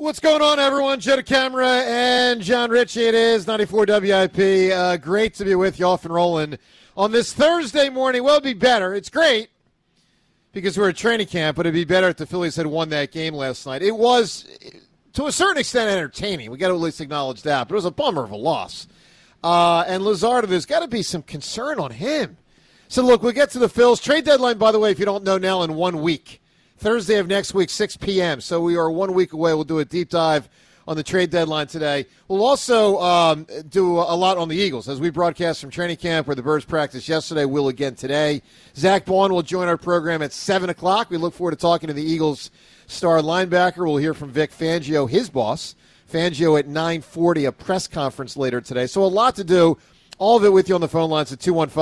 What's going on, everyone? Joe DeCamara and John Ritchie. It is 94 WIP. Great to be with you, off and rolling on this Thursday morning. Well, it'd be better. It's great because we're at training camp, but it'd be better if the Phillies had won that game last night. It was, to a certain extent, entertaining. We got to at least acknowledge that, but it was a bummer of a loss. And Luzardo, there's got to be some concern on him. So, look, we'll get to the Phils. Trade deadline, by the way, if you don't know now, in 1 week. Thursday of next week, 6 p.m. So we are 1 week away. We'll do a deep dive on the trade deadline today. We'll also do a lot on the Eagles as we broadcast from training camp where the Birds practiced yesterday. We'll again today. Zach Baun will join our program at 7 o'clock. We look forward to talking to the Eagles star linebacker. We'll hear from Vic Fangio, his boss. Fangio at 9:40, a press conference later today. So a lot to do. All of it with you on the phone lines at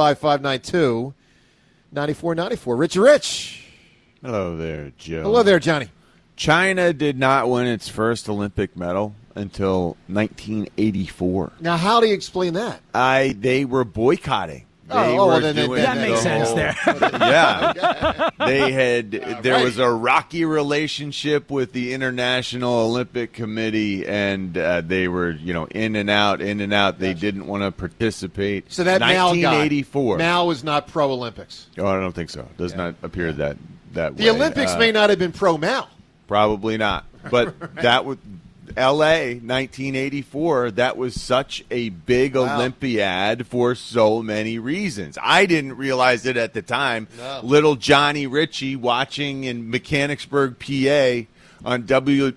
215-592-9494. Rich. Hello there, Joe. Hello there, Johnny. China did not win its first Olympic medal until 1984. Now, how do you explain that? They were boycotting. That makes sense there. Yeah. There was a rocky relationship with the International Olympic Committee, and they were, in and out. They didn't want to participate. So that 1984. Mao was not pro-Olympics. Oh, I don't think so. It does not appear that way. The Olympics may not have been pro-Mao. Probably not. But that was L.A. 1984. That was such a big Olympiad for so many reasons. I didn't realize it at the time. No. Little Johnny Ritchie watching in Mechanicsburg, PA, on WGAL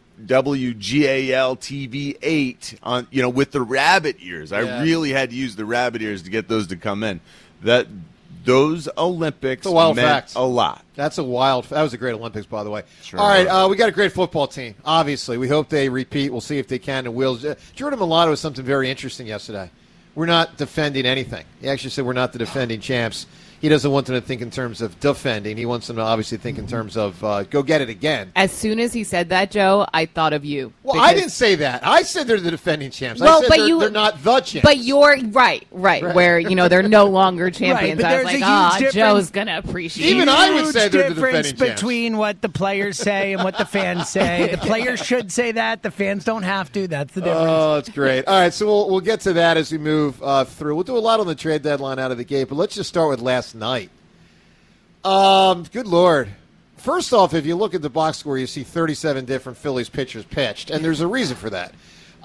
TV 8 on with the rabbit ears. I really had to use the rabbit ears to get those to come in. Those Olympics meant a lot. That was a great Olympics, by the way. Sure. All right, we got a great football team, obviously. We hope they repeat. We'll see if they can and will. Jordan Mailata was something very interesting yesterday. We're not defending anything. He actually said we're not the defending champs. He doesn't want them to think in terms of defending. He wants them to obviously think in terms of go get it again. As soon as he said that, Joe, I thought of you. Well, I didn't say that. I said they're the defending champs. Well, I said they're not the champs. But you're right. Where, they're no longer champions. Right, I was like, Joe's going to appreciate it. Even I would say they're the defending difference between what the players say and what the fans say. The players should say that. The fans don't have to. That's the difference. Oh, that's great. All right, so we'll get to that as we move through. We'll do a lot on the trade deadline out of the gate, but let's just start with last night. Good Lord. First off, if you look at the box score, you see 37 different Phillies pitchers pitched, and there's a reason for that.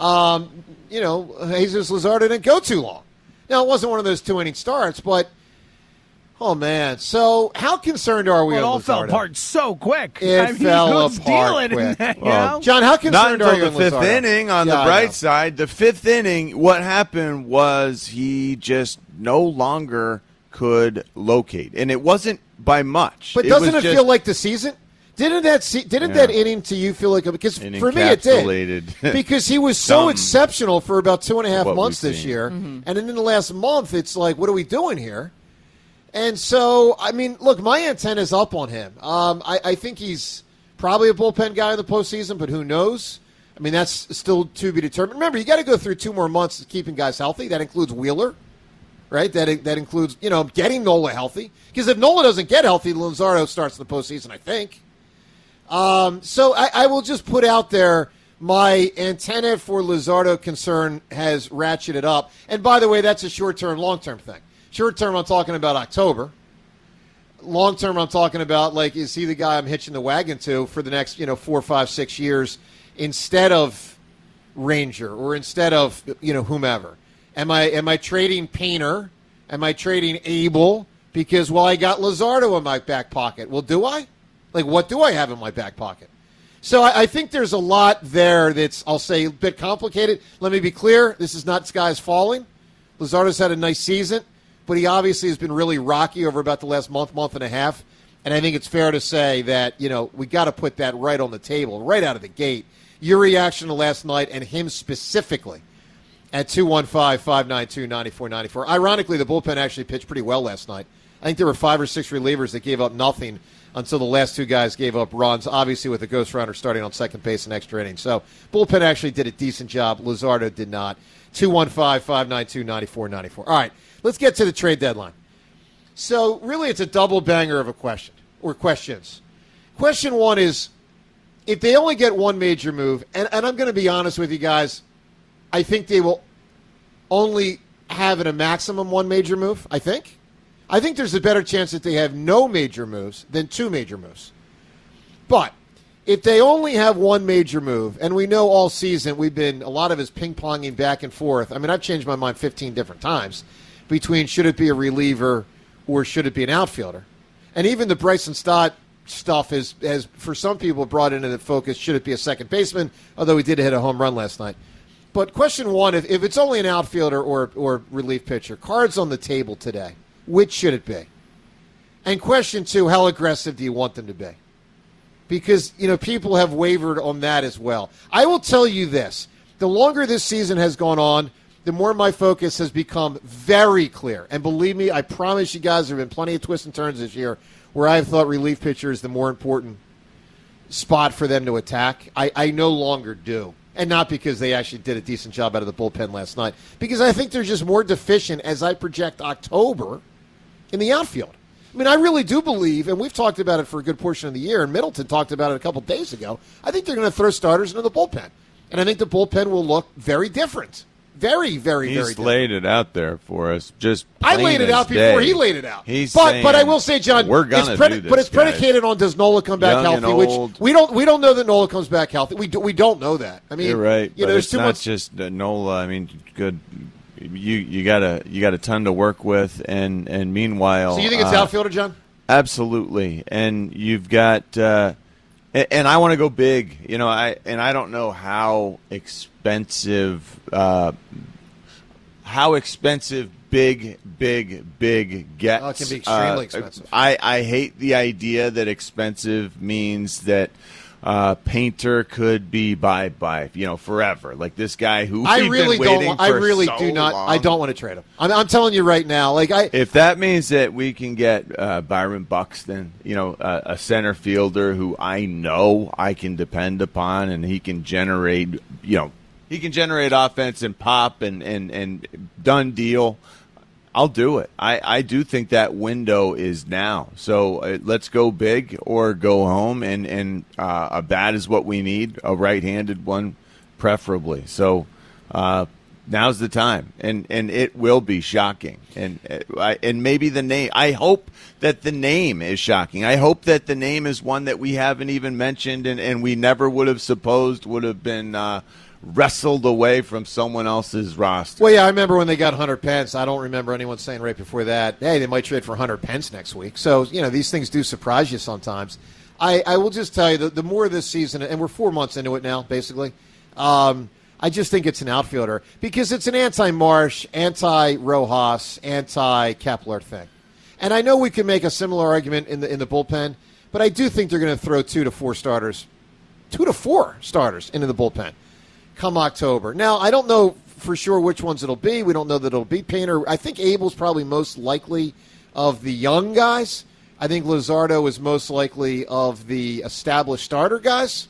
Jesus Luzardo didn't go too long. Now, it wasn't one of those 2-inning starts, but, oh, man. So how concerned are we on Luzardo? It all fell apart so quick. It fell apart quick. John, how concerned are you on Not until the fifth inning on the bright side. The fifth inning, what happened was he just no longer could locate. And it wasn't by much. But doesn't it feel like the season? Didn't that inning to you feel like – because for me it did. Because he was so exceptional for about 2.5 months this year. Mm-hmm. And then in the last month, it's like, what are we doing here? And so, I mean, look, my antenna's up on him. I think he's probably a bullpen guy in the postseason, but who knows? I mean, that's still to be determined. Remember, you got to go through 2 more months of keeping guys healthy. That includes Wheeler. Right, that includes getting Nola healthy. Because if Nola doesn't get healthy, Luzardo starts the postseason, I think. So I will just put out there my antenna for Luzardo concern has ratcheted up. And by the way, that's a short-term, long-term thing. Short-term, I'm talking about October. Long-term, I'm talking about is he the guy I'm hitching the wagon to for the next 4, 5, 6 years instead of Ranger or instead of whomever. Am I trading Painter? Am I trading Abel? Because, I got Luzardo in my back pocket. Well, do I? What do I have in my back pocket? So I think there's a lot there that's, I'll say, a bit complicated. Let me be clear. This is not skies falling. Luzardo's had a nice season, but he obviously has been really rocky over about the last month and a half. And I think it's fair to say that, we got to put that right on the table, right out of the gate. Your reaction to last night and him specifically. At 215-592-9494. Ironically, the bullpen actually pitched pretty well last night. I think there were 5 or 6 relievers that gave up nothing until the last 2 guys gave up runs, obviously with the ghost runner starting on second base in extra innings. So bullpen actually did a decent job. Luzardo did not. 215-592-9494. All right, let's get to the trade deadline. So really it's a double banger of a question, or questions. Question 1 is, if they only get one major move, and I'm going to be honest with you guys, I think they will only have at a maximum one major move, I think. I think there's a better chance that they have no major moves than two major moves. But if they only have one major move, and we know all season a lot of us ping-ponging back and forth. I mean, I've changed my mind 15 different times between should it be a reliever or should it be an outfielder. And even the Bryson Stott stuff has for some people brought into the focus, should it be a second baseman, although he did hit a home run last night. But question one, if it's only an outfielder or relief pitcher, cards on the table today, which should it be? And question two, how aggressive do you want them to be? Because, people have wavered on that as well. I will tell you this. The longer this season has gone on, the more my focus has become very clear. And believe me, I promise you guys there have been plenty of twists and turns this year where I've thought relief pitcher is the more important spot for them to attack. I no longer do. And not because they actually did a decent job out of the bullpen last night. Because I think they're just more deficient as I project October in the outfield. I mean, I really do believe, and we've talked about it for a good portion of the year, and Middleton talked about it a couple days ago, I think they're going to throw starters into the bullpen. And I think the bullpen will look very different. Very, very, very different. He's laid it out there for us. I laid it out before he laid it out. But I will say, John, we're gonna do this, but it's predicated on does Nola come back healthy, which we don't know that Nola comes back healthy. We don't know that. I mean, you're right. There's too much. Just Nola. I mean, good. You got a ton to work with, and meanwhile. So you think it's outfielder, John? Absolutely, and you've got. And I want to go big, I don't know how expensive big gets. Oh, it can be extremely expensive. I hate the idea that expensive means that Painter could be by forever. Like this guy who I don't want to trade him. I'm telling you right now. If that means that we can get Byron Buxton, a center fielder who I know I can depend upon, and he can generate, offense and pop and done deal. I'll do it. I do think that window is now. So let's go big or go home, and a bat is what we need, a right-handed one preferably. So now's the time, and it will be shocking. And maybe the name. I hope that the name is shocking. I hope that the name is one that we haven't even mentioned and we never would have supposed would have been wrestled away from someone else's roster. Well, yeah, I remember when they got Hunter Pence. I don't remember anyone saying right before that, hey, they might trade for Hunter Pence next week. So, these things do surprise you sometimes. I will just tell you, the more this season, and we're 4 months into it now, basically, I just think it's an outfielder because it's an anti-Marsh, anti-Rojas, anti-Kepler thing. And I know we can make a similar argument in the bullpen, but I do think they're going to throw 2 to 4 starters into the bullpen come October. Now, I don't know for sure which ones it'll be. We don't know that it'll be Painter. I think Abel's probably most likely of the young guys. I think Luzardo is most likely of the established starter guys.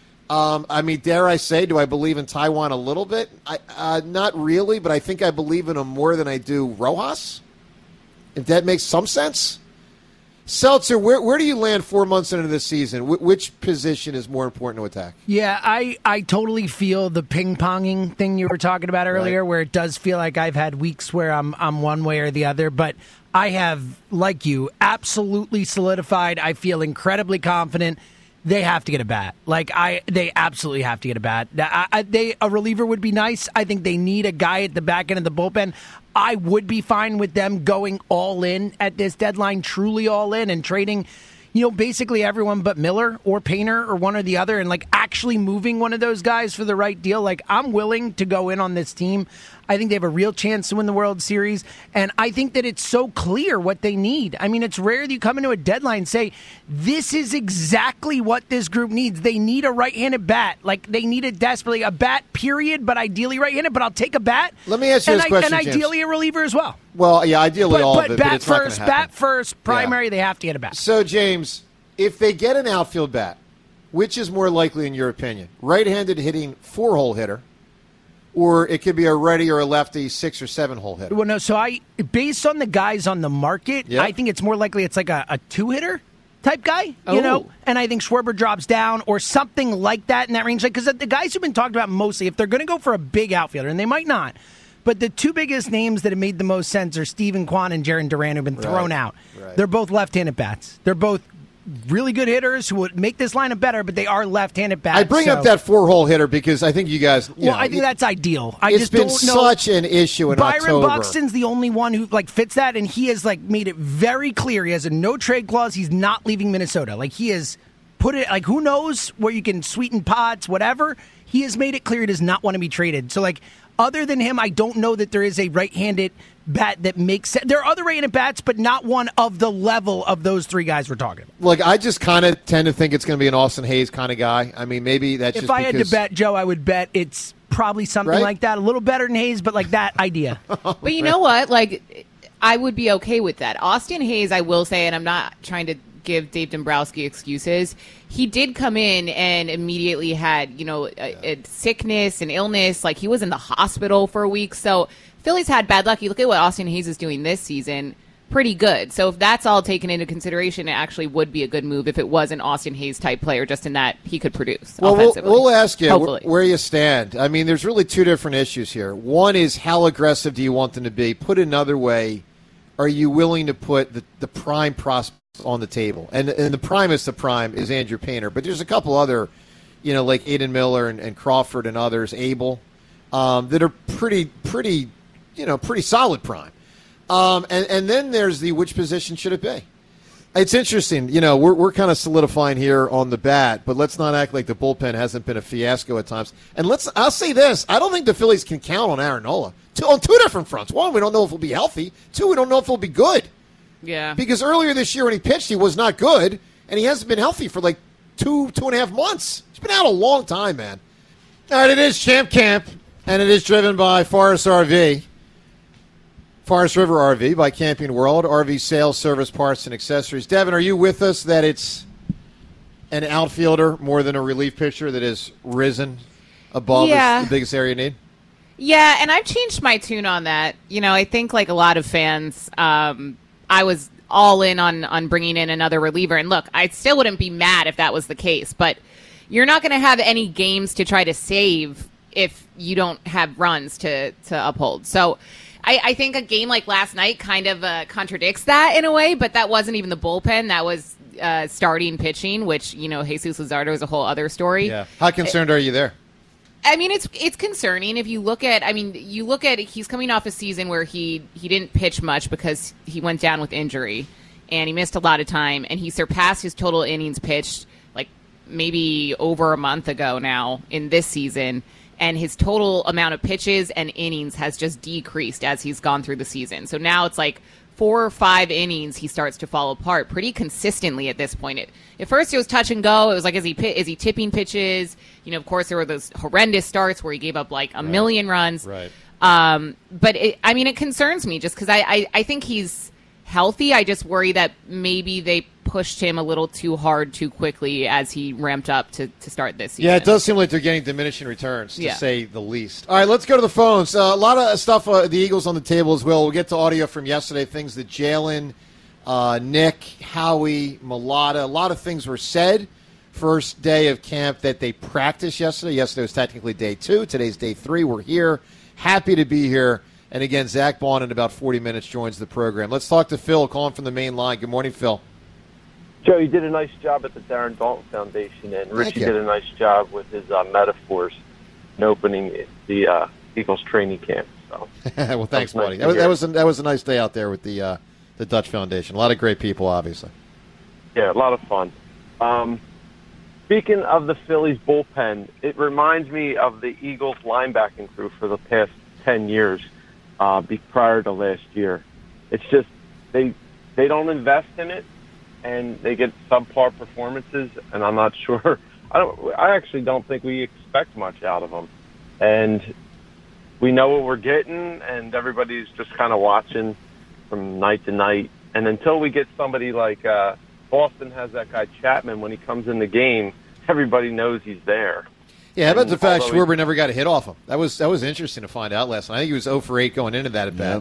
Dare I say, do I believe in Taiwan a little bit? Not really, but I think I believe in him more than I do Rojas, if that makes some sense. Seltzer, where do you land 4 months into this season? Which position is more important to attack? Yeah, I totally feel the ping-ponging thing you were talking about earlier, right, where it does feel like I've had weeks where I'm one way or the other, but I have, like you, absolutely solidified. I feel incredibly confident. They have to get a bat. They absolutely have to get a bat. A reliever would be nice. I think they need a guy at the back end of the bullpen. I would be fine with them going all in at this deadline, truly all in, and trading, basically everyone but Miller or Painter or one or the other, and actually moving one of those guys for the right deal. I'm willing to go in on this team. I think they have a real chance to win the World Series, and I think that it's so clear what they need. I mean, it's rare that you come into a deadline and say, this is exactly what this group needs. They need a right-handed bat. They need it desperately. A bat, period, but ideally right-handed, but I'll take a bat. Let me ask you this question, And ideally James. A reliever as well. Well, yeah, ideally all of it, but it's not going to happen. Bat first, primary, They have to get a bat. So, James, if they get an outfield bat, which is more likely in your opinion? Right-handed hitting 4-hole hitter, or it could be a righty or a lefty 6 or 7-hole hitter? Well, no, so based on the guys on the market, I think it's more likely it's like a 2-hitter. type guy, you know, and I think Schwarber drops down or something like that in that range. Because the guys who've been talked about mostly, if they're going to go for a big outfielder, and they might not, but the two biggest names that have made the most sense are Steven Kwan and Jarren Duran, who've been thrown out. Right. They're both left-handed bats. They're both really good hitters who would make this lineup better, but they are left-handed bats. I bring up that 4-hole hitter because I think you guys. I think that's ideal. It's been such an issue in Byron October. Buxton's the only one who fits that, and he has made it very clear. He has a no trade clause. He's not leaving Minnesota. He has put it who knows where you can sweeten pots, whatever. He has made it clear he does not want to be traded. So other than him, I don't know that there is a right-handed bat that makes sense. There are other right-handed bats, but not one of the level of those three guys we're talking about. Look, I just kind of tend to think it's going to be an Austin Hayes kind of guy. I mean, maybe that's if I had to bet, Joe, I would bet it's probably something like that. A little better than Hayes, but that idea. But you know what? I would be okay with that. Austin Hayes, I will say, and I'm not trying to give Dave Dombrowski excuses. He did come in and immediately had, a sickness and illness. He was in the hospital for a week. So Phillies had bad luck. You look at what Austin Hayes is doing this season, pretty good. So if that's all taken into consideration, it actually would be a good move if it was an Austin Hayes type player, just in that he could produce offensively. We'll ask you where you stand. I mean, there's really two different issues here. One is how aggressive do you want them to be? Put another way, are you willing to put the prime prospect on the table? And the primest of prime is Andrew Painter. But there's a couple other, like Aiden Miller and Crawford and others, Abel, that are pretty solid prime. And then there's which position should it be? It's interesting. We're kind of solidifying here on the bat, but let's not act like the bullpen hasn't been a fiasco at times. And I'll say this. I don't think the Phillies can count on Aaron Nola on two different fronts. One, we don't know if he'll be healthy. Two, we don't know if he'll be good. Yeah. Because earlier this year when he pitched, he was not good, and he hasn't been healthy for 2.5 months. He's been out a long time, man. All right, it is Champ Camp, and it is driven by Forest RV. Forest River RV by Camping World, RV sales, service, parts, and accessories. Devin, are you with us that it's an outfielder more than a relief pitcher that has risen above the biggest area need? Yeah, and I've changed my tune on that. I think a lot of fans, I was all in on bringing in another reliever. And look, I still wouldn't be mad if that was the case, but you're not going to have any games to try to save if you don't have runs to uphold. So I think a game like last night kind of contradicts that in a way, but that wasn't even the bullpen. That was starting pitching, which, Jesus Luzardo is a whole other story. Yeah. How concerned are you there? I mean, it's concerning if you look at. He's coming off a season where he didn't pitch much because he went down with injury, and he missed a lot of time, and he surpassed his total innings pitched maybe over a month ago now in this season, and his total amount of pitches and innings has just decreased as he's gone through the season. So now it's 4 or 5 innings, he starts to fall apart pretty consistently at this point. At first, it was touch and go. It was is he tipping pitches? Of course, there were those horrendous starts where he gave up a million runs. Right. But it concerns me just because I think he's healthy. I just worry that maybe they pushed him a little too hard too quickly as he ramped up to start this season. Yeah, it does seem like they're getting diminishing returns, to say the least. All right, let's go to the phones. A lot of stuff, the Eagles on the table as well. We'll get to audio from yesterday, things that Jalen, Nick, Howie, Mulata, a lot of things were said. First day of camp that they practiced yesterday. Yesterday was technically day 2. Today's day 3. We're here. Happy to be here. And again, Zach Bond in about 40 minutes joins the program. Let's talk to Phil, calling from the main line. Good morning, Phil. Joe, you did a nice job at the Darren Dalton Foundation, and Richie did a nice job with his metaphors in opening the Eagles training camp. So, well, thanks, buddy. That was a nice day out there with the Dutch Foundation. A lot of great people, obviously. Yeah, a lot of fun. Speaking of the Phillies bullpen, it reminds me of the Eagles linebacking crew for the past 10 years prior to last year. It's just they don't invest in it, and they get subpar performances, and I'm not sure. I actually don't think we expect much out of them. And we know what we're getting, and everybody's just kind of watching from night to night. And until we get somebody like Boston has that guy Chapman, when he comes in the game, everybody knows he's there. Yeah, how about the fact Schwarber never got a hit off him? That was interesting to find out last night. I think he was 0 for 8 going into that at bat.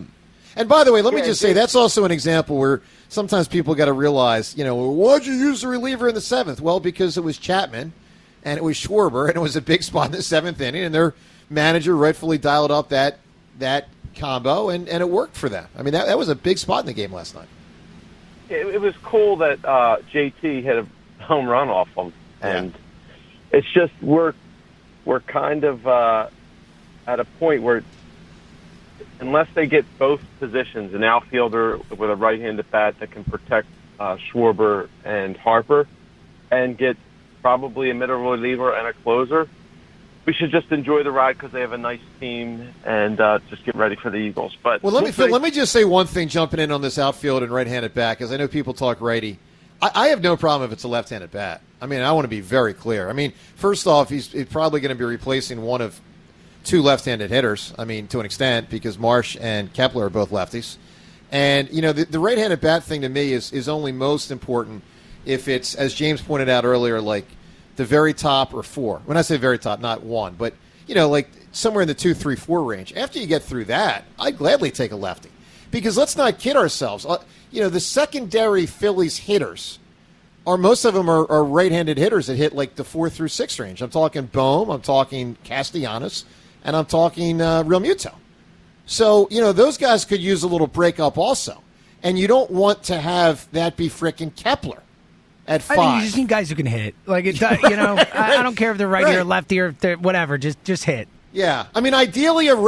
And by the way, let me just say, that's also an example where sometimes people got to realize, why'd you use the reliever in the 7th? Well, because it was Chapman and it was Schwarber, and it was a big spot in the 7th inning, and their manager rightfully dialed up that combo, and it worked for them. I mean, that was a big spot in the game last night. It was cool that JT hit a home run off him, and it's just we're kind of at a point where unless they get both positions, an outfielder with a right-handed bat that can protect Schwarber and Harper, and get probably a middle reliever and a closer, we should just enjoy the ride because they have a nice team and just get ready for the Eagles. But let me just say one thing jumping in on this outfield and right-handed bat, because I know people talk righty. I have no problem if it's a left-handed bat. I mean, I want to be very clear. I mean, first off, he's probably going to be replacing one of two left-handed hitters, I mean, to an extent, because Marsh and Kepler are both lefties. And, the right-handed bat thing to me is only most important if it's, as James pointed out earlier, like the very top or 4. When I say very top, not 1, but, like somewhere in the 2, 3, 4 range. After you get through that, I'd gladly take a lefty. Because let's not kid ourselves. The secondary Phillies hitters most of them are right-handed hitters that hit like the 4 through 6 range. I'm talking Bohm, I'm talking Castellanos, and I'm talking Realmuto. So, those guys could use a little breakup also. And you don't want to have that be frickin' Kepler at 5. I think you just need guys who can hit. Like, I don't care if they're righty or lefty or if they're whatever. Just hit. Yeah. I mean, ideally, a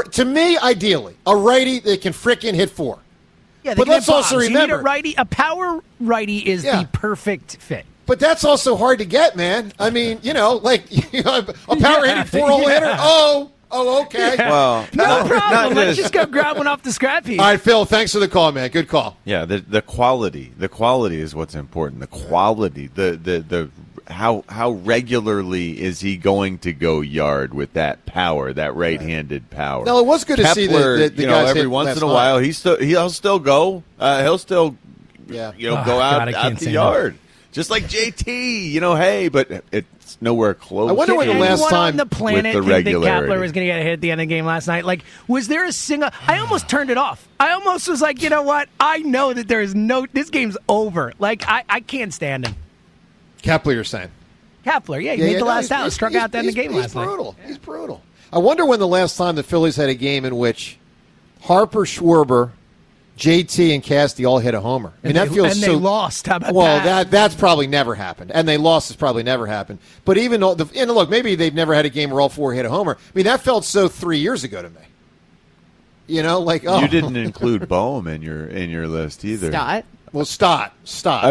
righty that can frickin' hit 4. Yeah, but let's also remember, a power righty is the perfect fit. But that's also hard to get, man. I mean, a power hitting 4-hole hitter. Oh, okay. Well, no problem. Let's just go grab one off the scrap heap. All right, Phil, thanks for the call, man. Good call. Yeah, the quality. The quality is what's important. The quality. The how regularly is he going to go yard with that power, that right-handed power? No, it was good to see the guys every once in a while. He'll still go. He'll still go out the yard. Just like JT, hey, but it's nowhere close. I wonder when the last time on the planet with the think that Kepler was going to get a hit at the end of the game last night. Like, was there a single? I almost turned it off. I almost was like, you know what? I know that there is this game's over. Like, I can't stand him. Kepler, you're saying? Kepler, he made the last out, struck out at the end of the game last night. He's brutal. I wonder when the last time the Phillies had a game in which Harper, Schwarber, JT, and Casty all hit a homer. I mean, that feels so. And they lost. How about that? That's probably never happened. And they lost has probably never happened. But even though, look, maybe they've never had a game where all 4 hit a homer. I mean, that felt so 3 years ago to me. You didn't include Bohm in your list either. Stott. Well, Stott. Stott.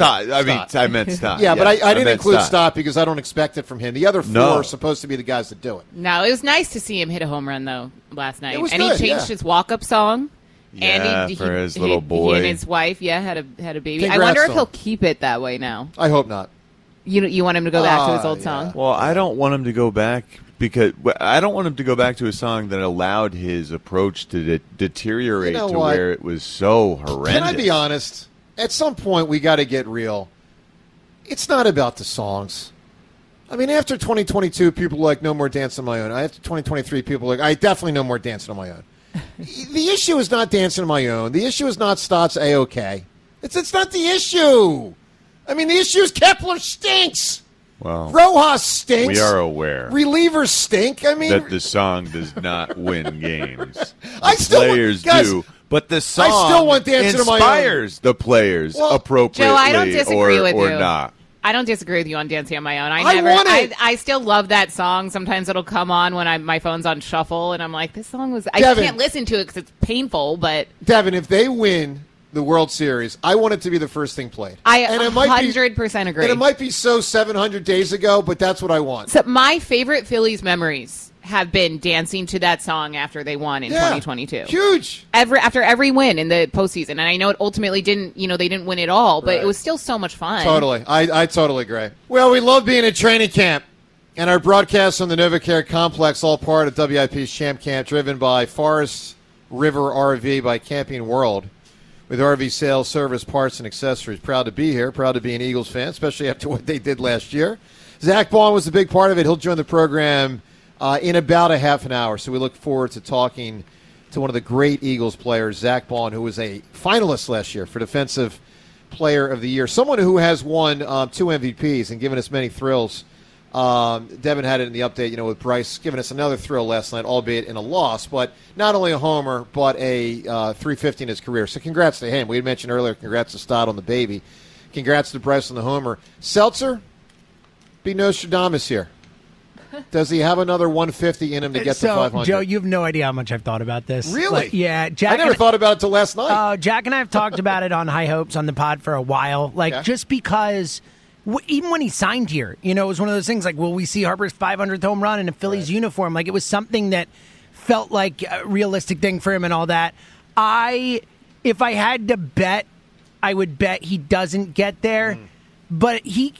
I meant Stott. Yeah, but I didn't include Stott because I don't expect it from him. The other 4 are supposed to be the guys that do it. No, it was nice to see him hit a home run, though, last night. It was and good, he changed his walk-up song. Yeah, and for his little boy. He and his wife, had a baby. Congrats, I wonder if he'll keep it that way now. I hope not. You want him to go back to his old song? Well, I don't want him to go back because I don't want him to go back to a song that allowed his approach to deteriorate to where it was so horrendous. Can I be honest? At some point, we got to get real. It's not about the songs. I mean, after 2022, people are like, no more Dancing on My Own. After 2023, people are like, I definitely no more Dancing on My Own. The issue is not Dancing on My Own. The issue is not Stott's A-OK. It's not the issue. I mean, the issue is Kepler stinks. Well, Rojas stinks. We are aware. Relievers stink. I mean, that the song does not win games. Players do. But the song I still want Dancing on My Own. Inspires the players appropriately. Joe, I don't disagree with or you. Not. I don't disagree with you on Dancing on My Own. I still love that song. Sometimes it'll come on when my phone's on shuffle, and I'm like, this song was. I can't listen to it because it's painful. But Devin, if they win the World Series, I want it to be the first thing played. I 100% agree. And it might be so 700 days ago, but that's what I want. So my favorite Phillies memories have been dancing to that song after they won in 2022. Huge. After every win in the postseason. And I know it ultimately didn't, they didn't win it all, but it was still so much fun. Totally. I totally agree. Well, we love being at training camp. And our broadcasts on the NovaCare Complex, all part of WIP's Champ Camp, driven by Forest River RV by Camping World. With RV sales, service, parts, and accessories. Proud to be here. Proud to be an Eagles fan, especially after what they did last year. Zach Baun was a big part of it. He'll join the program in about a half an hour. So we look forward to talking to one of the great Eagles players, Zach Baun, who was a finalist last year for Defensive Player of the Year. Someone who has won 2 MVPs and given us many thrills. Devin had it in the update, with Bryce giving us another thrill last night, albeit in a loss, but not only a homer, but a 350 in his career. So congrats to him. We had mentioned earlier, congrats to Stott on the baby. Congrats to Bryce on the homer. Seltzer, be Nostradamus here. Does he have another 150 in him to get to 500? Joe, you have no idea how much I've thought about this. Really? Yeah. Jack I never thought about it until last night. Jack and I have talked about it on High Hopes on the pod for a while. Just because even when he signed here, it was one of those things will we see Harper's 500th home run in a Phillies uniform? It was something that felt like a realistic thing for him and all that. If I had to bet, I would bet he doesn't get there. But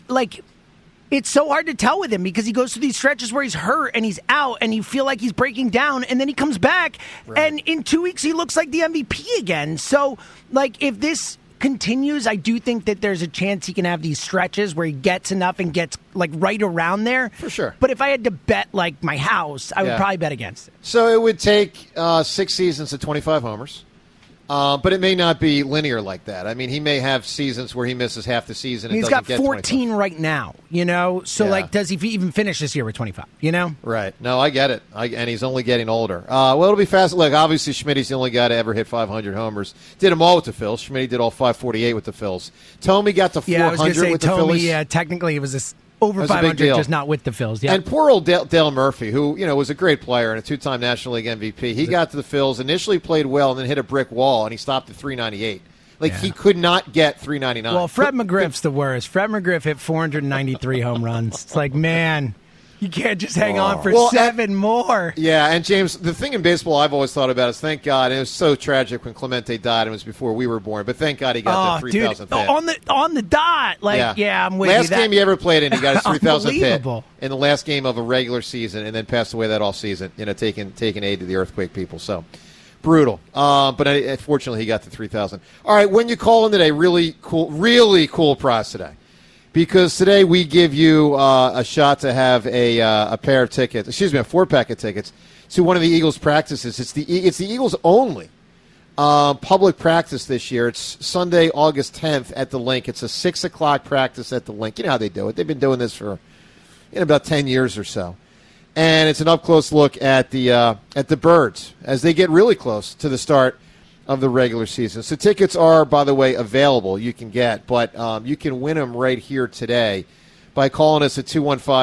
it's so hard to tell with him because he goes through these stretches where he's hurt and he's out and you feel like he's breaking down, and then he comes back and in 2 weeks he looks like the MVP again. So, if this continues, I do think that there's a chance he can have these stretches where he gets enough and gets right around there. For sure. But if I had to bet my house, I would probably bet against it. So it would take 6 seasons to 25 homers. But it may not be linear like that. I mean, he may have seasons where he misses half the season. And he's got 14 right now, So, does he even finish this year with 25, Right. No, I get it. And he's only getting older. Well, it'll be fast. Look, obviously, Schmitty's the only guy to ever hit 500 homers. Did them all with the Phils. Schmitty did all 548 with the Phils. Tommy got to 400 with the Phillies. Yeah, technically it was over 500, just not with the Phils. Yeah. And poor old Dale Murphy, who was a great player and a 2-time National League MVP. He got to the Phils, initially played well, and then hit a brick wall, and he stopped at 398. He could not get 399. Well, Fred McGriff's the worst. Fred McGriff hit 493 home runs. It's man, you can't just hang on for 7 more. Yeah, and James, the thing in baseball I've always thought about is thank God, and it was so tragic when Clemente died, and it was before we were born, but thank God he got that 3,000th hit. On the dot. I'm with you. Last game he ever played in, he got his 3,000th hit in the last game of a regular season, and then passed away that all season, taking aid to the earthquake people. So brutal. But fortunately he got to 3,000. All right, when you call in today, really cool prize today. Because today we give you a shot to have a pair of tickets, a 4-pack of tickets to one of the Eagles practices. It's the Eagles only public practice this year. It's Sunday, August 10th at the Link. It's a 6 o'clock practice at the Link. You know how they do it. They've been doing this for about 10 years or so. And it's an up-close look at the Birds as they get really close to the start of the regular season. So tickets are, by the way, available. You can get, but you can win them right here today by calling us at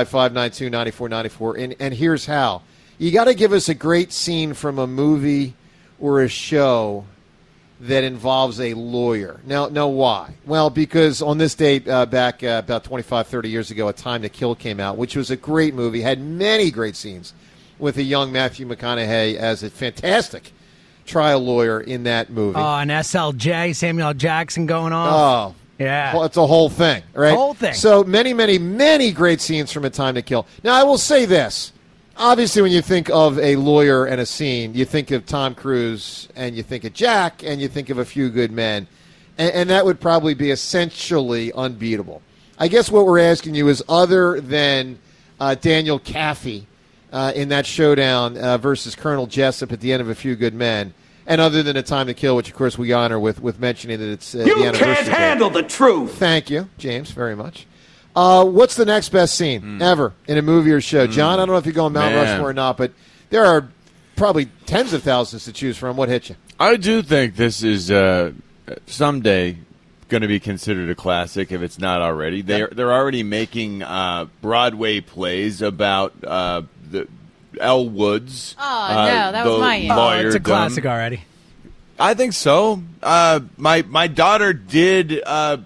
215-592-9494. And here's how. You got to give us a great scene from a movie or a show that involves a lawyer. Now why? Well, because on this date back about 25, 30 years ago, A Time to Kill came out, which was a great movie, had many great scenes with a young Matthew McConaughey as a fantastic trial lawyer in that movie. Oh, and SLJ, Samuel L. Jackson going off. Oh, yeah. It's a whole thing, right? Whole thing. So many, many, many great scenes from A Time to Kill. Now, I will say this. Obviously, when you think of a lawyer and a scene, you think of Tom Cruise, and you think of Jack, and you think of A Few Good Men. And that would probably be essentially unbeatable. I guess what we're asking you is, other than Daniel Kaffee in that showdown versus Colonel Jessup at the end of A Few Good Men, and other than A Time to Kill, which, of course, we honor with mentioning that it's the anniversary. You can't handle the truth. Thank you, James, very much. What's the next best scene ever in a movie or show? John, I don't know if you're going Mount Rushmore or not, but there are probably tens of thousands to choose from. What hit you? I do think this is someday going to be considered a classic if it's not already. They're already making Broadway plays about the Elle Woods. Oh, no, that was my it's a classic already. I think so. My daughter did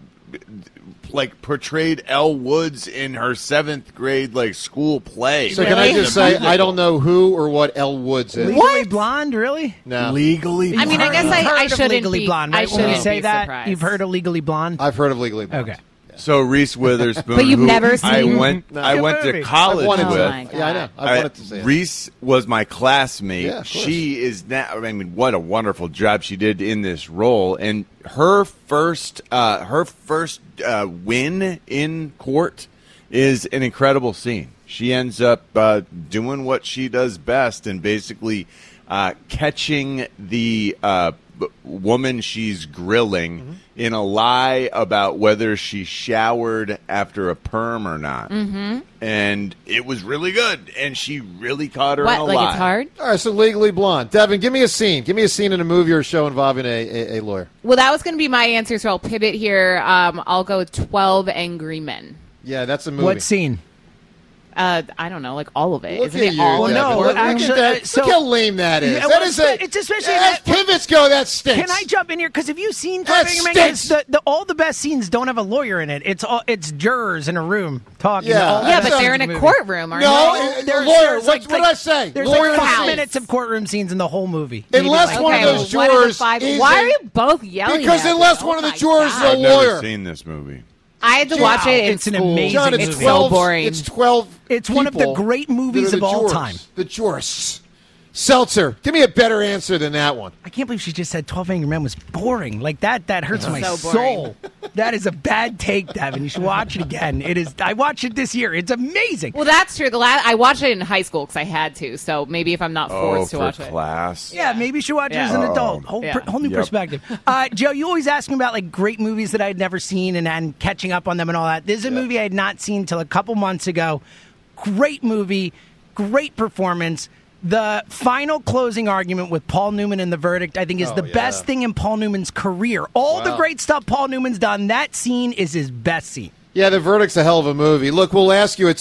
portrayed Elle Woods in her 7th grade school play. So can I just say I don't know who or what Elle Woods is? Legally Blonde, really? No. Legally Blonde. I mean, I guess I shouldn't Legally be. Blonde, right? I shouldn't When you say be that, surprised. you've heard of Legally Blonde? I've heard of Legally Blonde. Okay. So Reese Witherspoon, But you've never seen I went movie. to college I've wanted with. to. my God. Yeah, I know. I wanted to see it. Reese was my classmate. Yeah, of course. She is now. I mean, what a wonderful job she did in this role. And her first win in court is an incredible scene. She ends up doing what she does best and basically catching the woman she's grilling in a lie about whether she showered after a perm or not. And it was really good, and she really caught her in a lie. It's hard? All right, so Legally Blonde. Devin, give me a scene. Give me a scene in a movie or show involving a lawyer. Well, that was going to be my answer, so I'll pivot here. I'll go 12 Angry Men. Yeah, that's a movie. What scene? I don't know, like all of it. Look Isn't at it you, all? Devin. no, Look actually, at that. Look how lame that is. Yeah, That well, is it's especially as pivots go, that stinks. Can I jump in here? Because have you seen That stinks. all the best scenes don't have a lawyer in it. It's jurors in a room talking. Yeah. Yeah, but they're in a courtroom, aren't No, they? lawyer. What did I say? There's Lawyer like 5 in the minutes of courtroom scenes in the whole movie. Unless one of those jurors is why are you both yelling? Because at unless me? one of the my jurors is a God. I've never lawyer. seen this movie. I had to watch it in It's an school. amazing John, movie. it's It's 12. so boring. It's 12. It's one of the people great movies that are of all jurors. time. The jurists. Seltzer, give me a better answer than that one. I can't believe she just said 12 Angry Men was boring. Like that hurts my So boring. soul. That is a bad take, Devin. You should watch it again. It is. I watched it this year. It's amazing. Well, that's true. I watched it in high school because I had to. So maybe if I'm not forced to for watch it. class. Yeah, maybe you should watch it Yeah. as an adult. Yeah. Whole new Yep. perspective. Joe, you always ask me about like great movies that I'd never seen and catching up on them and all that. This is a movie I had not seen till a couple months ago. Great movie, great performance. The final closing argument with Paul Newman in The Verdict, I think, is the best thing in Paul Newman's career. All the great stuff Paul Newman's done, that scene is his best scene. Yeah, The Verdict's a hell of a movie. Look, we'll ask you at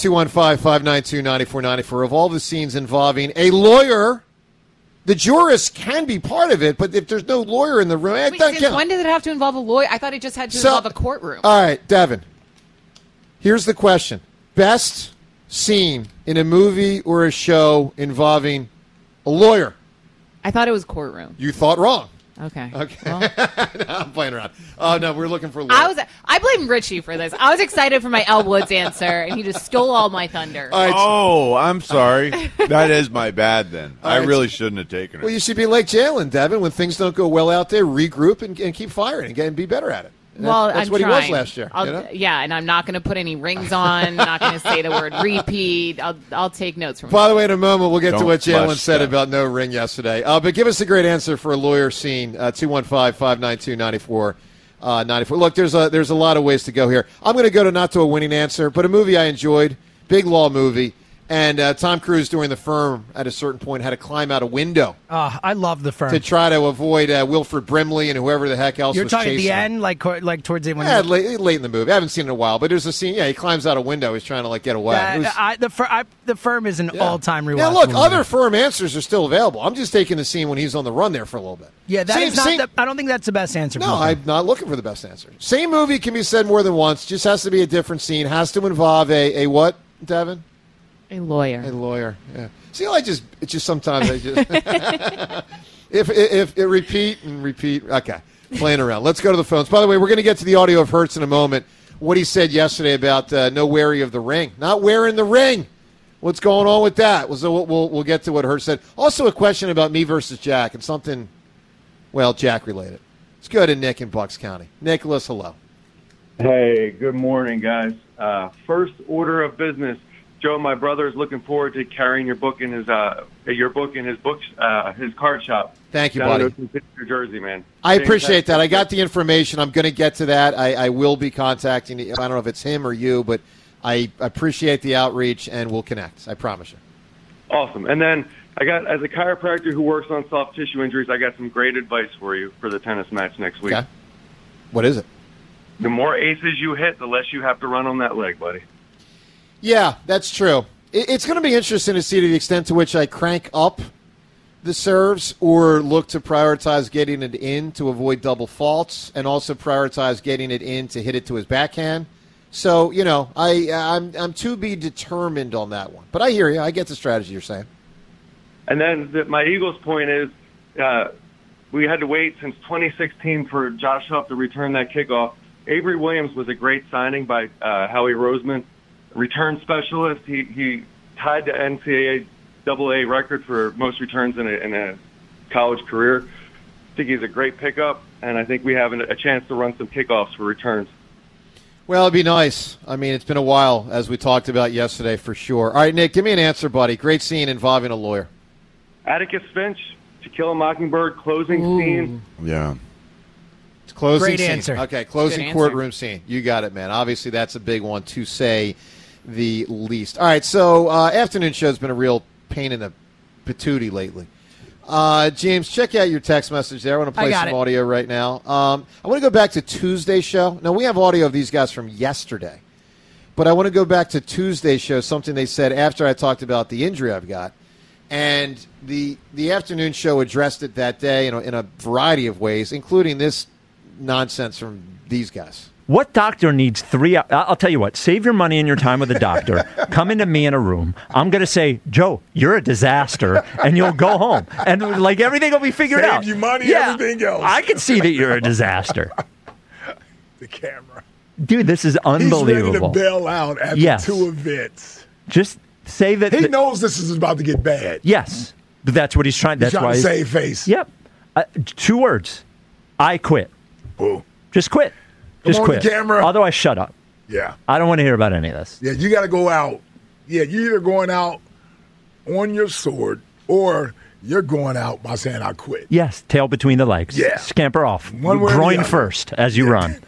215-592-9494 of all the scenes involving a lawyer. The jurist can be part of it, but if there's no lawyer in the room, it Wait, doesn't since count. when does it have to involve a lawyer? I thought it just had to involve a courtroom. All right, Devin. Here's the question. Best scene in a movie or a show involving a lawyer. I thought it was courtroom. You thought wrong. Okay. Okay. Well, No, I'm playing around. Oh, no, we're looking for a lawyer. I blame Richie for this. I was excited for my Elle Woods answer, and he just stole all my thunder. All right. Oh, I'm sorry. That is my bad then. All I right. really shouldn't have taken it. Well, you should be like Jalen, Devin. When things don't go well out there, regroup and keep firing and be better at it. Well, that's I'm what trying. he was last year. You know? Yeah, and I'm not going to put any rings on. Not going to say the word repeat. I'll take notes from. By the way, in a moment, we'll get to Don't what Jalen flush said stuff. about no ring yesterday. But give us a great answer for a lawyer scene, 215-592-9494. Look, there's a lot of ways to go here. I'm going to go to not to a winning answer, but a movie I enjoyed, big law movie. And Tom Cruise during The Firm at a certain point had to climb out a window I love The Firm. to try to avoid Wilford Brimley and whoever the heck else You're was talking at chasing the him. end, like towards the end. When Yeah, late in the movie. I haven't seen it in a while, but there's a scene. Yeah, he climbs out a window. He's trying to get away. It was- The Firm is an all-time rewatch. Now, look, movie. other Firm answers are still available. I'm just taking the scene when he's on the run there for a little bit. Yeah, that Same- is not. same- I don't think that's the best answer. No, for me. I'm not looking for the best answer. Same movie can be said more than once. Just has to be a different scene. Has to involve a what, Devin? A lawyer. A lawyer. Yeah. See, it's just sometimes I just if it repeat and repeat. Okay, playing around. Let's go to the phones. By the way, we're going to get to the audio of Hurts in a moment. What he said yesterday about no wary of the ring, not wearing the ring. What's going on with that? So we'll get to what Hurts said. Also, a question about me versus Jack and something, well, Jack related. Let's go to Nick in Bucks County. Nicholas, hello. Hey, good morning, guys. First order of business. Joe, my brother is looking forward to carrying your book in his his card shop. Thank you, down buddy. in Ocean City, New Jersey, man. I appreciate that. I got the information. I'm going to get to that. I will be contacting you. I don't know if it's him or you, but I appreciate the outreach, and we'll connect. I promise you. Awesome. And then as a chiropractor who works on soft tissue injuries, I got some great advice for you for the tennis match next week. Okay. What is it? The more aces you hit, the less you have to run on that leg, buddy. Yeah, that's true. It's going to be interesting to see to the extent to which I crank up the serves or look to prioritize getting it in to avoid double faults and also prioritize getting it in to hit it to his backhand. So, I'm to be determined on that one. But I hear you. I get the strategy you're saying. And then my Eagles point is we had to wait since 2016 for Josh Huff to return that kickoff. Avery Williams was a great signing by Howie Roseman, return specialist. He tied the NCAA AA record for most returns in a college career. I think he's a great pickup, and I think we have a chance to run some kickoffs for returns. Well, it'd be nice. I mean, it's been a while, as we talked about yesterday, for sure. All right, Nick, give me an answer, buddy. Great scene involving a lawyer. Atticus Finch, To Kill a Mockingbird, closing scene. Yeah. It's closing Great scene. answer. Okay, closing courtroom scene. You got it, man. Obviously, that's a big one, to say the least. All right, so afternoon show's been a real pain in the patootie lately. James, check out your text message there. I want to play some audio right now. I want to go back to Tuesday's show. Now, we have audio of these guys from yesterday, but I want to go back to Tuesday's show, something they said after I talked about the injury I've got. And the afternoon show addressed it that day in a variety of ways, including this nonsense from these guys. What doctor needs 3 hours? I'll tell you what, save your money and your time with a doctor. Come into me in a room. I'm going to say, Joe, you're a disaster, and you'll go home. And everything will be figured out. Save you money, everything else. I can see that you're a disaster. The camera. Dude, this is unbelievable. He's ready to bail out after 2 events. Just say that. He knows this is about to get bad. Yes. But that's what he's trying. That's why to save face. Yep. 2 words. I quit. Boo. Just quit. Just quit. The camera. Otherwise, shut up. Yeah. I don't want to hear about any of this. Yeah, you got to go out. Yeah, you're either going out on your sword or you're going out by saying, I quit. Yes, tail between the legs. Yeah. Scamper off. One way or groin the other. first as you run.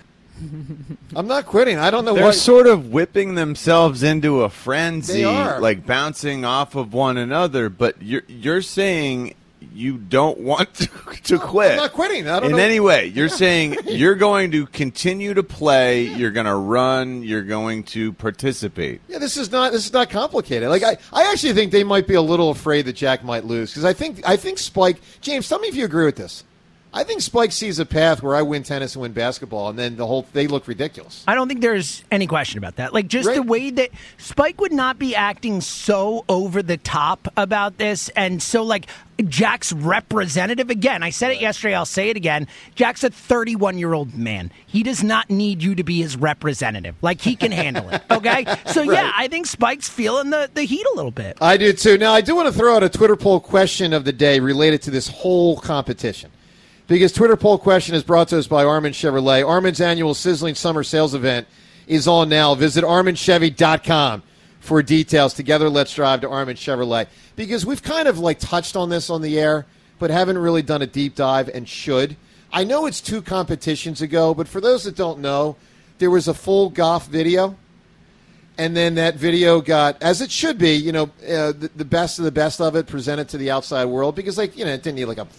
I'm not quitting. I don't know They're why. sort of whipping themselves into a frenzy, They are. like bouncing off of one another. But you're saying you don't want to quit. I'm not quitting. I don't in know. any way. You're saying you're going to continue to play. You're going to run. You're going to participate. Yeah, this is not complicated. Like I actually think they might be a little afraid that Jack might lose because I think Spike. James, tell me if you agree with this. I think Spike sees a path where I win tennis and win basketball, and then they look ridiculous. I don't think there's any question about that. Like, just the way that Spike would not be acting so over the top about this, and so, like, Jack's representative. Again, I said it yesterday, I'll say it again. Jack's a 31-year-old man. He does not need you to be his representative. Like, he can handle it, okay? So, yeah, I think Spike's feeling the heat a little bit. I do, too. Now, I do want to throw out a Twitter poll question of the day related to this whole competition. Because Twitter poll question is brought to us by Armin Chevrolet. Armin's annual Sizzling Summer Sales event is on now. Visit ArminChevy.com for details. Together, let's drive to Armin Chevrolet. Because we've kind of like touched on this on the air, but haven't really done a deep dive and should. I know it's 2 competitions ago, but for those that don't know, there was a full golf video. And then that video got, as it should be, the best of the best of it presented to the outside world because, it didn't need like a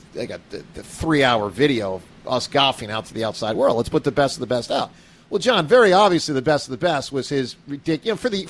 3-hour video of us golfing out to the outside world. Let's put the best of the best out. Well, John, very obviously the best of the best was his ridiculous, to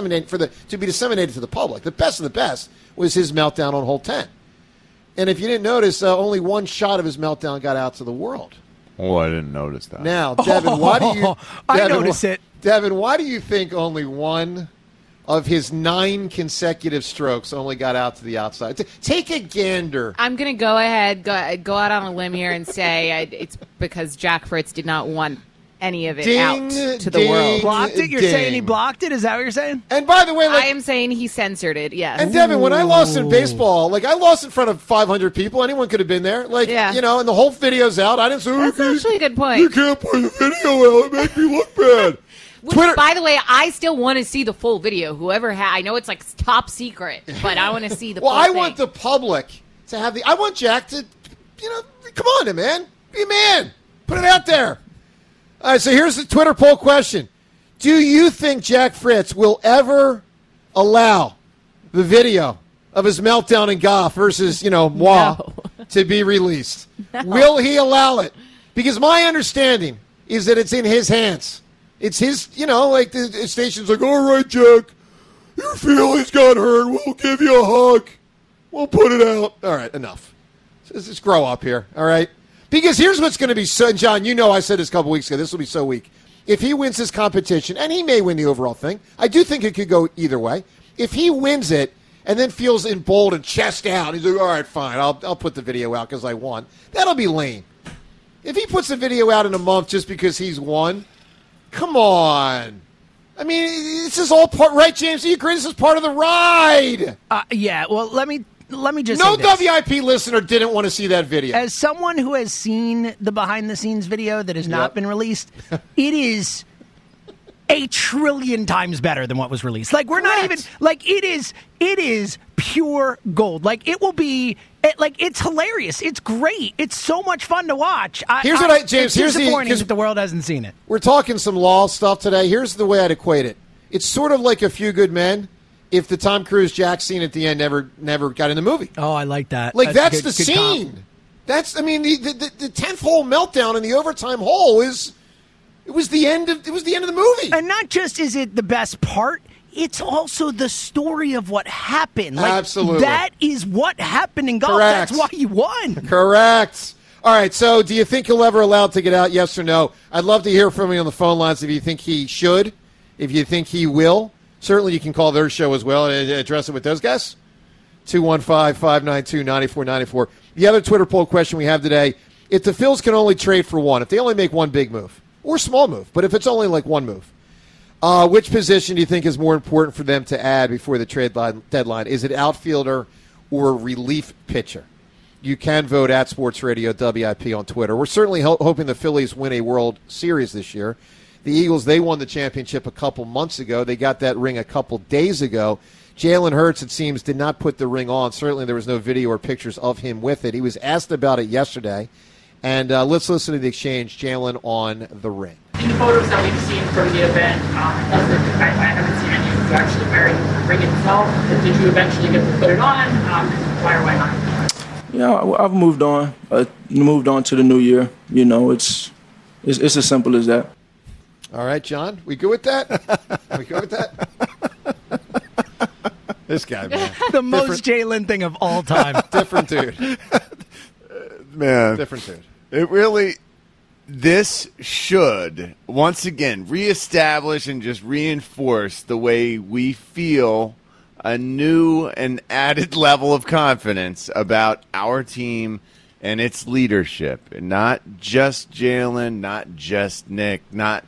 be disseminated to the public. The best of the best was his meltdown on hole 10. And if you didn't notice, only one shot of his meltdown got out to the world. Oh, I didn't notice that. Now, Devin, why do you? I notice it. Devin, why do you think only one of his 9 consecutive strokes only got out to the outside? Take a gander. I'm going to go ahead, go out on a limb here and say it's because Jack Fritz did not want any of it out to the world. Blocked it? You're saying he blocked it? Is that what you're saying? And by the way, I am saying he censored it, yes. And Devin, when I lost in baseball, I lost in front of 500 people. Anyone could have been there. And the whole video's out. I didn't say, that's actually a good point. You can't put the video out. It makes me look bad. Which, by the way, I still want to see the full video. I know it's top secret, but I want to see the full thing. Want the public to have I want Jack to, come on, man. Be a man. Put it out there. All right, so here's the Twitter poll question. Do you think Jack Fritz will ever allow the video of his meltdown in golf versus, moi to be released? No. Will he allow it? Because my understanding is that it's in his hands. It's his, the station's like, all right, Jack, your feelings got hurt. We'll give you a hug. We'll put it out. All right, enough. Let's grow up here, all right? Because here's what's going to be so, John, I said this a couple weeks ago. This will be so weak. If he wins this competition, and he may win the overall thing, I do think it could go either way. If he wins it and then feels emboldened, chest out, he's like, all right, fine, I'll put the video out because I won. That'll be lame. If he puts the video out in a month just because he's won, come on. I mean, this is all part, right, James? Do you agree this is part of the ride? Yeah, well, let me just no say this. WIP listener didn't want to see that video. As someone who has seen the behind-the-scenes video that has not been released, it is a trillion times better than what was released. Like, we're not even, like, it is pure gold. Like, it will be, it's hilarious. It's great. It's so much fun to watch. James, it's disappointing that the world hasn't seen it. We're talking some law stuff today. Here's the way I'd equate it. It's sort of like A Few Good Men if the Tom Cruise Jack scene at the end never got in the movie. Oh, I like that. Like, that's the scene. That's, I mean, the 10th hole meltdown in the overtime hole it was the end of the movie. And not just is it the best part, it's also the story of what happened. Like, absolutely. That is what happened in golf. Correct. That's why you won. Correct. All right, so do you think he'll ever allowed to get out, yes or no? I'd love to hear from you on the phone lines if you think he should, if you think he will. Certainly you can call their show as well and address it with those guys. 215-592-9494. The other Twitter poll question we have today, if the Phils can only trade for one, if they only make one big move, or small move, but if it's only like one move, which position do you think is more important for them to add before the trade deadline? Is it outfielder or relief pitcher? You can vote at Sports Radio WIP on Twitter. We're certainly hoping the Phillies win a World Series this year. The Eagles, they won the championship a couple months ago. They got that ring a couple days ago. Jalen Hurts, it seems, did not put the ring on. Certainly there was no video or pictures of him with it. He was asked about it yesterday. And let's listen to the exchange, Jalen on the ring. In the photos that we've seen from the event, I haven't seen any of you actually wearing the ring itself. Did you eventually get to put it on? Why or why not? Yeah, I've moved on. Moved on to the new year. You know, it's as simple as that. All right, John, we good with that? We good with that? This guy, man. The most Jalen thing of all time. Different dude. Man. Different dude. It really, this should, once again, reestablish and just reinforce the way we feel a new and added level of confidence about our team and its leadership. And not just Jalen, not just Nick, not,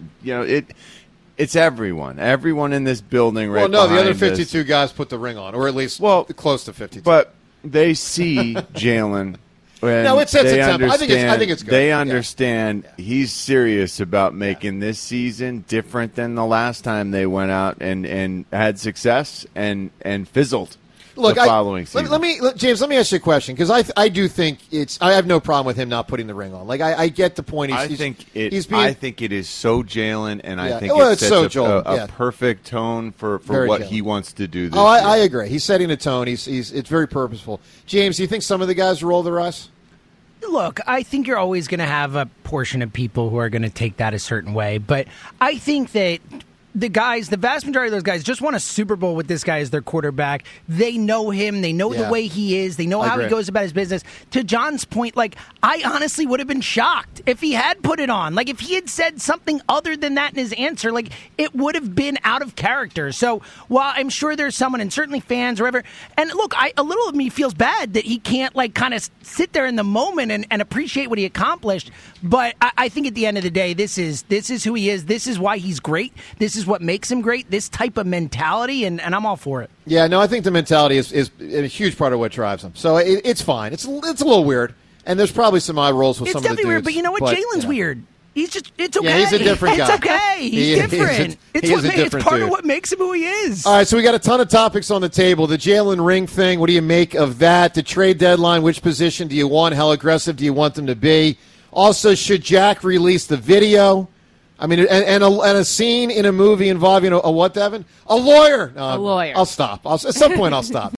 it's everyone. Everyone in this building right now. Well, no, the other 52 guys put the ring on, or at least close to 52. But they see Jalen. No, it sets a tempo. I think it's good. They understand he's serious about making this season different than the last time they went out and had success and fizzled. Look, the following season. James, let me ask you a question, because I do think I have no problem with him not putting the ring on. Like, I get the point. I think it is so Jalen, and I think it sets a perfect tone for what he wants to do this year. I agree. He's setting a tone. It's very purposeful. James, do you think some of the guys roll their eyes? Look, I think you're always going to have a portion of people who are going to take that a certain way, but I think that the vast majority of those guys just won a Super Bowl with this guy as their quarterback. They know him. They know the way he is. They know how he goes about his business. To John's point, like, I honestly would have been shocked if he had put it on. Like, if he had said something other than that in his answer, like, it would have been out of character. So while I'm sure there's someone, and certainly fans or whatever, and look, a little of me feels bad that he can't, like, kind of sit there in the moment and appreciate what he accomplished. But I think at the end of the day, this is who he is. This is why he's great. This is what makes him great, this type of mentality, and I'm all for it. Yeah, no, I think the mentality is a huge part of what drives him. So it's fine. It's a little weird, and there's probably some eye rolls with some of the dudes. It's definitely weird, but you know what? Jalen's weird. It's okay. Yeah, he's a different guy. It's okay. He's different. It's part of what makes him who he is. All right, so we got a ton of topics on the table. The Jalen ring thing, what do you make of that? The trade deadline, which position do you want? How aggressive do you want them to be? Also, should Jack release the video? I mean, and a scene in a movie involving a what, Devin? A lawyer. A lawyer. I'll stop. At some point, I'll stop.